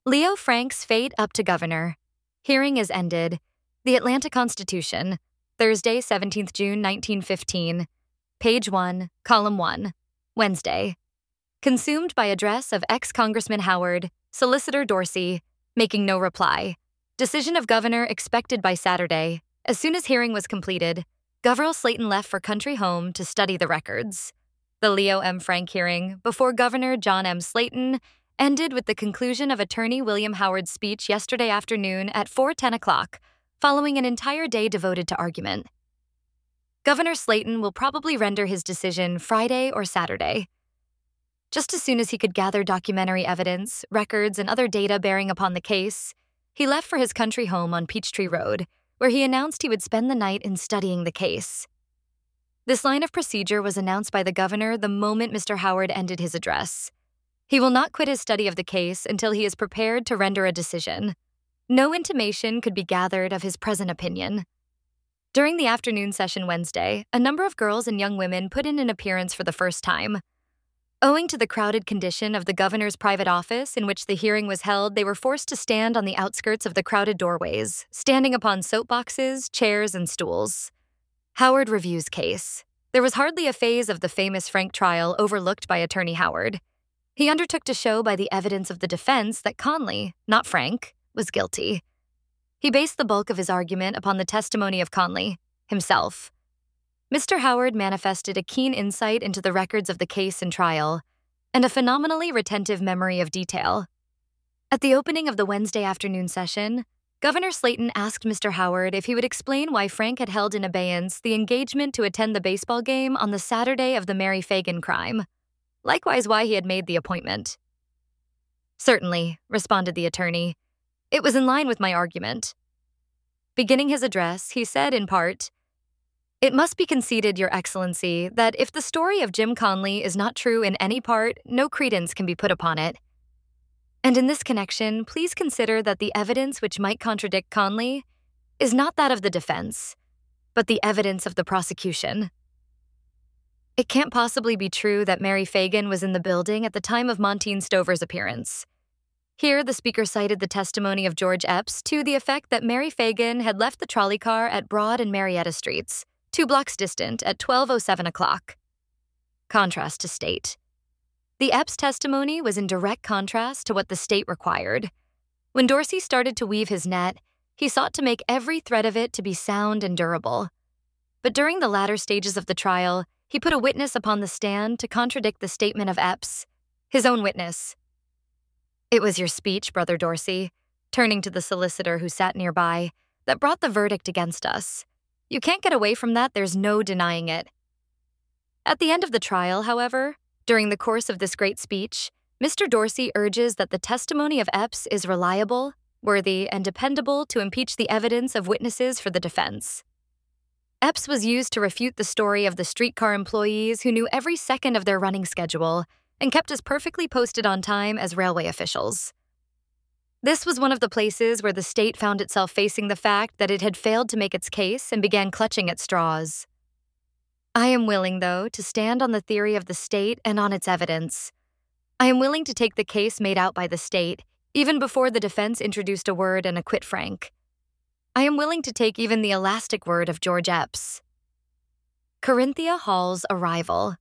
Leo Frank's fate up to governor. Hearing is ended. The Atlanta Constitution, Thursday, 17th June, 1915. Page 1, column 1. Wednesday. Consumed by address of ex-Congressman Howard, Solicitor Dorsey, making no reply. Decision of governor expected by Saturday. As soon as hearing was completed, Governor Slayton left for country home to study the records. The Leo M. Frank hearing before Governor John M. Slayton ended with the conclusion of Attorney William Howard's speech yesterday afternoon at 4:10 o'clock, following an entire day devoted to argument. Governor Slayton will probably render his decision Friday or Saturday. Just as soon as he could gather documentary evidence, records, and other data bearing upon the case, he left for his country home on Peachtree Road, where he announced he would spend the night in studying the case. This line of procedure was announced by the governor the moment Mr. Howard ended his address. He will not quit his study of the case until he is prepared to render a decision. No intimation could be gathered of his present opinion. During the afternoon session Wednesday, a number of girls and young women put in an appearance for the first time. Owing to the crowded condition of the governor's private office in which the hearing was held, they were forced to stand on the outskirts of the crowded doorways, standing upon soapboxes, chairs, and stools. Howard reviews case. There was hardly a phase of the famous Frank trial overlooked by Attorney Howard. He undertook to show by the evidence of the defense that Conley, not Frank, was guilty. He based the bulk of his argument upon the testimony of Conley, himself. Mr. Howard manifested a keen insight into the records of the case and trial, and a phenomenally retentive memory of detail. At the opening of the Wednesday afternoon session, Governor Slayton asked Mr. Howard if he would explain why Frank had held in abeyance the engagement to attend the baseball game on the Saturday of the Mary Fagan crime, likewise why he had made the appointment. "Certainly," responded the attorney. "It was in line with my argument." Beginning his address, he said in part, "It must be conceded, Your Excellency, that if the story of Jim Conley is not true in any part, no credence can be put upon it. And in this connection, please consider that the evidence which might contradict Conley is not that of the defense, but the evidence of the prosecution. It can't possibly be true that Mary Fagan was in the building at the time of Montine Stover's appearance." Here, the speaker cited the testimony of George Epps to the effect that Mary Fagan had left the trolley car at Broad and Marietta Streets, 2 blocks distant, at 12:07 o'clock. Contrast to state. The Epps testimony was in direct contrast to what the state required. When Dorsey started to weave his net, he sought to make every thread of it to be sound and durable. But during the latter stages of the trial, he put a witness upon the stand to contradict the statement of Epps, his own witness. "It was your speech, Brother Dorsey," turning to the solicitor who sat nearby, "that brought the verdict against us. You can't get away from that, there's no denying it." At the end of the trial, however, during the course of this great speech, Mr. Dorsey urges that the testimony of Epps is reliable, worthy, and dependable to impeach the evidence of witnesses for the defense. Epps was used to refute the story of the streetcar employees who knew every second of their running schedule and kept as perfectly posted on time as railway officials. This was one of the places where the state found itself facing the fact that it had failed to make its case and began clutching at straws. I am willing, though, to stand on the theory of the state and on its evidence. I am willing to take the case made out by the state, even before the defense introduced a word and acquit Frank. I am willing to take even the elastic word of George Epps. Corinthia Hall's arrival.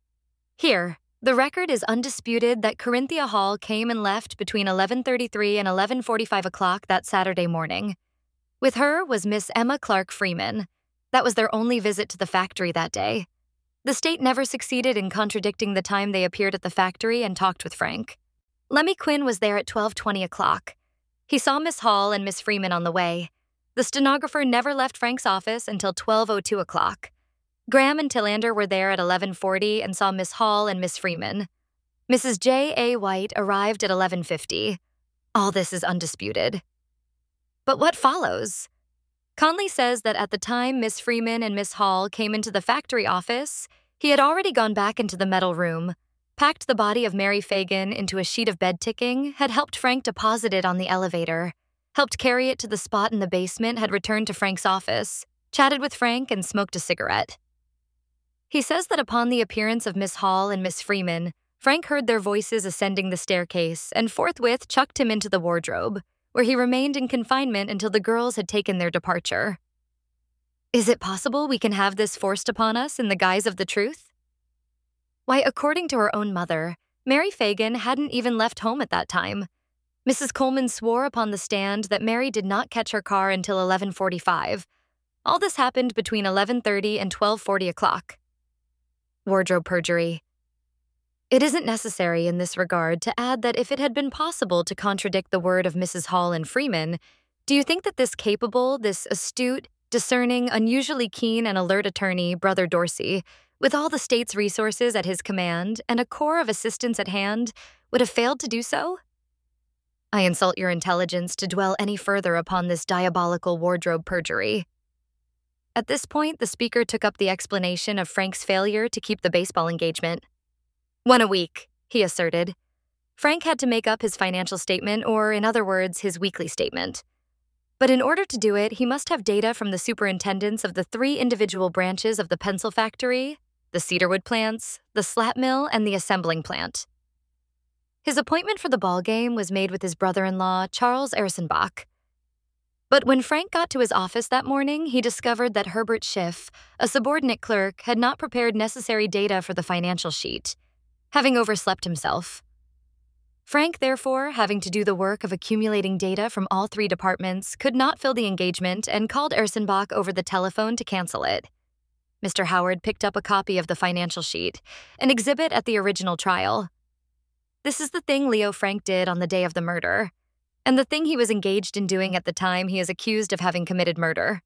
Here, the record is undisputed that Corinthia Hall came and left between 11:33 and 11:45 o'clock that Saturday morning. With her was Miss Emma Clark Freeman. That was their only visit to the factory that day. The state never succeeded in contradicting the time they appeared at the factory and talked with Frank. Lemmy Quinn was there at 12:20 o'clock. He saw Miss Hall and Miss Freeman on the way. The stenographer never left Frank's office until 12:02 o'clock. Graham and Tillander were there at 11:40 and saw Miss Hall and Miss Freeman. Mrs. J. A. White arrived at 11:50. All this is undisputed. But what follows? Conley says that at the time Miss Freeman and Miss Hall came into the factory office, he had already gone back into the metal room, packed the body of Mary Fagan into a sheet of bed ticking, had helped Frank deposit it on the elevator, helped carry it to the spot in the basement, had returned to Frank's office, chatted with Frank, and smoked a cigarette. He says that upon the appearance of Miss Hall and Miss Freeman, Frank heard their voices ascending the staircase and forthwith chucked him into the wardrobe, where he remained in confinement until the girls had taken their departure. Is it possible we can have this forced upon us in the guise of the truth? Why, according to her own mother, Mary Fagan hadn't even left home at that time. Mrs. Coleman swore upon the stand that Mary did not catch her car until 11:45. All this happened between 11:30 and 12:40 o'clock. Wardrobe perjury. It isn't necessary in this regard to add that if it had been possible to contradict the word of Mrs. Hall and Freeman, do you think that this capable, this astute, discerning, unusually keen and alert attorney, Brother Dorsey, with all the state's resources at his command and a corps of assistants at hand, would have failed to do so? I insult your intelligence to dwell any further upon this diabolical wardrobe perjury. At this point, the speaker took up the explanation of Frank's failure to keep the baseball engagement. One a week, he asserted. Frank had to make up his financial statement, or in other words, his weekly statement. But in order to do it, he must have data from the superintendents of the 3 individual branches of the pencil factory, the cedarwood plants, the slap mill, and the assembling plant. His appointment for the ball game was made with his brother-in-law, Charles Ersenbach. But when Frank got to his office that morning, he discovered that Herbert Schiff, a subordinate clerk, had not prepared necessary data for the financial sheet, having overslept himself. Frank, therefore, having to do the work of accumulating data from all 3 departments, could not fill the engagement and called Ersenbach over the telephone to cancel it. Mr. Howard picked up a copy of the financial sheet, an exhibit at the original trial. This is the thing Leo Frank did on the day of the murder, and the thing he was engaged in doing at the time he is accused of having committed murder.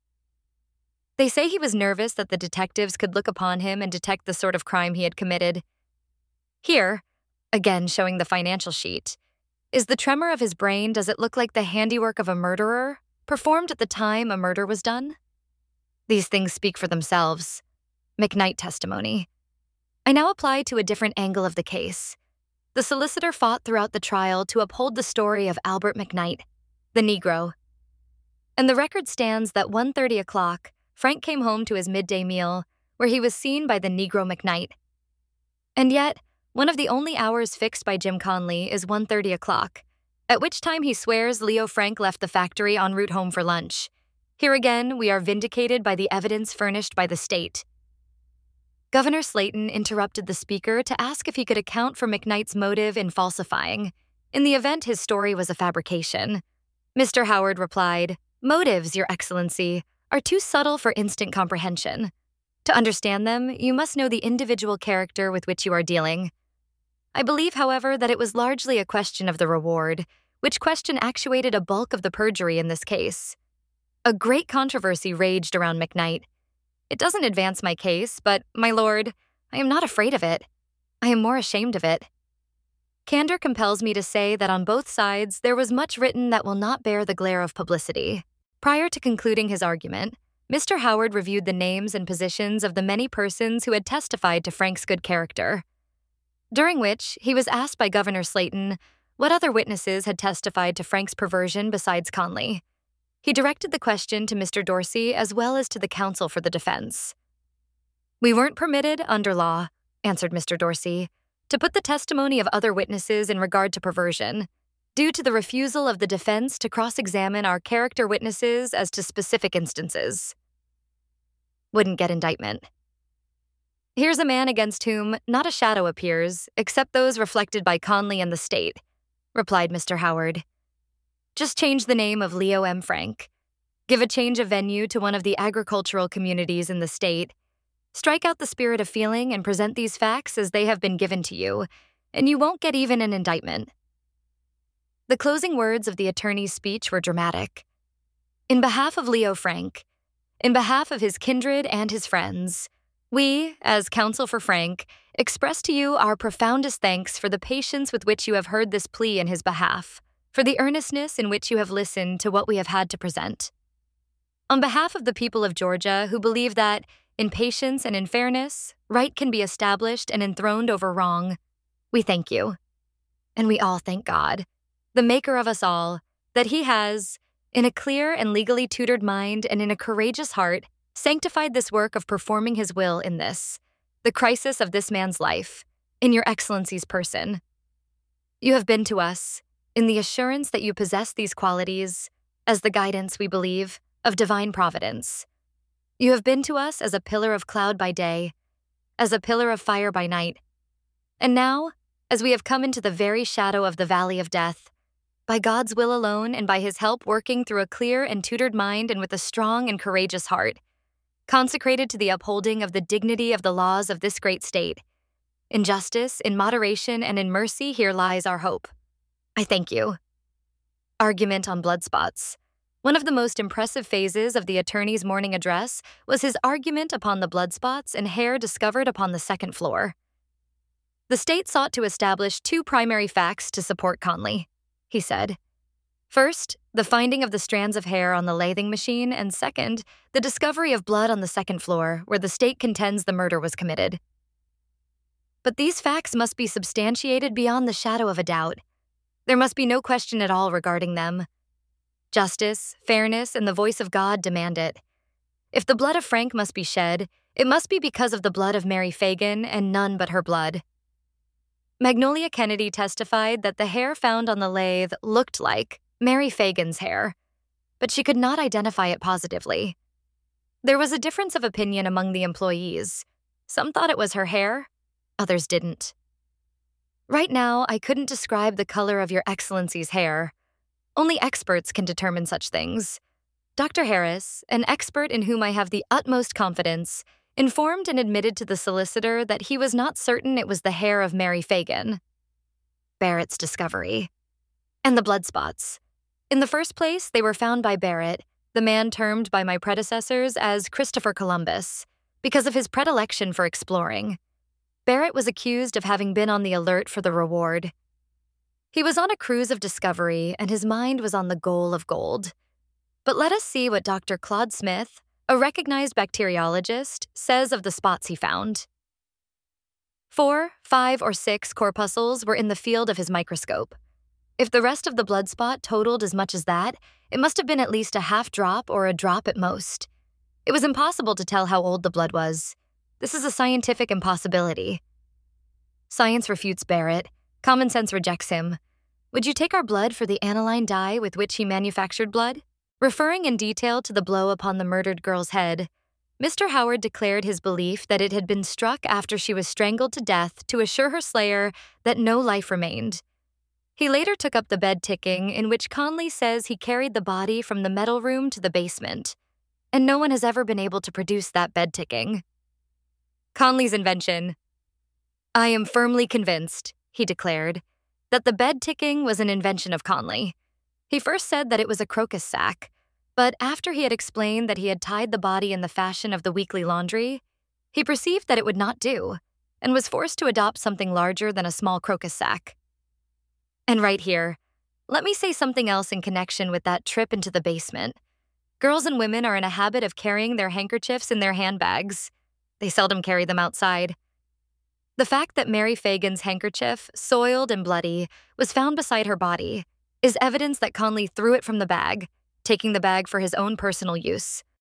They say he was nervous that the detectives could look upon him and detect the sort of crime he had committed. Here, again showing the financial sheet, is the tremor of his brain. Does it look like the handiwork of a murderer, performed at the time a murder was done? These things speak for themselves. McKnight testimony. I now apply to a different angle of the case. The solicitor fought throughout the trial to uphold the story of Albert McKnight, the Negro. And the record stands that 1:30 o'clock, Frank came home to his midday meal, where he was seen by the Negro McKnight. And yet, one of the only hours fixed by Jim Conley is 1:30 o'clock, at which time he swears Leo Frank left the factory en route home for lunch. Here again, we are vindicated by the evidence furnished by the state. Governor Slayton interrupted the speaker to ask if he could account for McKnight's motive in falsifying, in the event his story was a fabrication. Mr. Howard replied, "Motives, Your Excellency, are too subtle for instant comprehension. To understand them, you must know the individual character with which you are dealing. I believe, however, that it was largely a question of the reward, which question actuated a bulk of the perjury in this case. A great controversy raged around McKnight. It doesn't advance my case, but, my lord, I am not afraid of it. I am more ashamed of it. Candor compels me to say that on both sides there was much written that will not bear the glare of publicity." Prior to concluding his argument, Mr. Howard reviewed the names and positions of the many persons who had testified to Frank's good character, during which he was asked by Governor Slayton what other witnesses had testified to Frank's perversion besides Conley. He directed the question to Mr. Dorsey as well as to the counsel for the defense. "We weren't permitted, under law," answered Mr. Dorsey, "to put the testimony of other witnesses in regard to perversion, due to the refusal of the defense to cross-examine our character witnesses as to specific instances." Wouldn't get indictment. "Here's a man against whom not a shadow appears, except those reflected by Conley and the state," replied Mr. Howard. "Just change the name of Leo M. Frank. Give a change of venue to one of the agricultural communities in the state. Strike out the spirit of feeling and present these facts as they have been given to you, and you won't get even an indictment." The closing words of the attorney's speech were dramatic. "In behalf of Leo Frank, in behalf of his kindred and his friends, we, as counsel for Frank, express to you our profoundest thanks for the patience with which you have heard this plea in his behalf, for the earnestness in which you have listened to what we have had to present. On behalf of the people of Georgia who believe that, in patience and in fairness, right can be established and enthroned over wrong, we thank you. And we all thank God, the maker of us all, that he has, in a clear and legally tutored mind and in a courageous heart, sanctified this work of performing his will in this, the crisis of this man's life, in Your Excellency's person. You have been to us in the assurance that you possess these qualities as the guidance, we believe, of divine providence. You have been to us as a pillar of cloud by day, as a pillar of fire by night. And now, as we have come into the very shadow of the valley of death, by God's will alone and by His help working through a clear and tutored mind and with a strong and courageous heart, consecrated to the upholding of the dignity of the laws of this great state, in justice, in moderation, and in mercy, here lies our hope. I thank you. Argument on blood spots. One of the most impressive phases of the attorney's morning address was his argument upon the blood spots and hair discovered upon the second floor. The state sought to establish two primary facts to support Conley, he said. First, the finding of the strands of hair on the lathing machine, and second, the discovery of blood on the second floor, where the state contends the murder was committed. But these facts must be substantiated beyond the shadow of a doubt. There must be no question at all regarding them. Justice, fairness, and the voice of God demand it. If the blood of Frank must be shed, it must be because of the blood of Mary Fagan and none but her blood. Magnolia Kennedy testified that the hair found on the lathe looked like Mary Fagan's hair, but she could not identify it positively. There was a difference of opinion among the employees. Some thought it was her hair, others didn't. Right now, I couldn't describe the color of Your Excellency's hair. Only experts can determine such things. Dr. Harris, an expert in whom I have the utmost confidence, informed and admitted to the solicitor that he was not certain it was the hair of Mary Fagan. Barrett's discovery. And the blood spots. In the first place, they were found by Barrett, the man termed by my predecessors as Christopher Columbus, because of his predilection for exploring. Barrett was accused of having been on the alert for the reward. He was on a cruise of discovery, and his mind was on the goal of gold. But let us see what Dr. Claude Smith, a recognized bacteriologist, says of the spots he found. 4, 5, or 6 corpuscles were in the field of his microscope. If the rest of the blood spot totaled as much as that, it must have been at least a half drop or a drop at most. It was impossible to tell how old the blood was. This is a scientific impossibility. Science refutes Barrett. Common sense rejects him. Would you take our blood for the aniline dye with which he manufactured blood? Referring in detail to the blow upon the murdered girl's head, Mr. Howard declared his belief that it had been struck after she was strangled to death to assure her slayer that no life remained. He later took up the bed ticking, in which Conley says he carried the body from the metal room to the basement, and no one has ever been able to produce that bed ticking. Conley's invention. I am firmly convinced, he declared, that the bed ticking was an invention of Conley. He first said that it was a crocus sack, but after he had explained that he had tied the body in the fashion of the weekly laundry, he perceived that it would not do, and was forced to adopt something larger than a small crocus sack. And right here, let me say something else in connection with that trip into the basement. Girls and women are in a habit of carrying their handkerchiefs in their handbags. They seldom carry them outside. The fact that Mary Fagan's handkerchief, soiled and bloody, was found beside her body is evidence that Conley threw it from the bag, taking the bag for his own personal use.